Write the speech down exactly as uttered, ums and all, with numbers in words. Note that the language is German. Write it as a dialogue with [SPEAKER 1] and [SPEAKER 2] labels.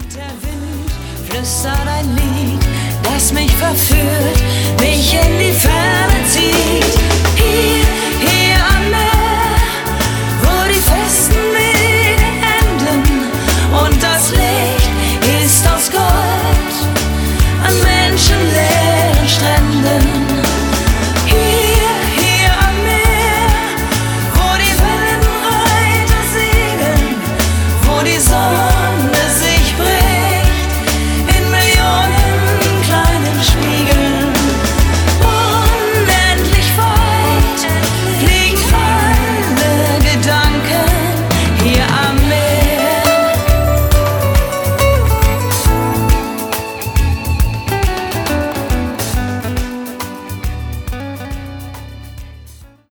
[SPEAKER 1] Der Wind flüstert ein Lied, das mich verführt, mich in die Ferne zieht.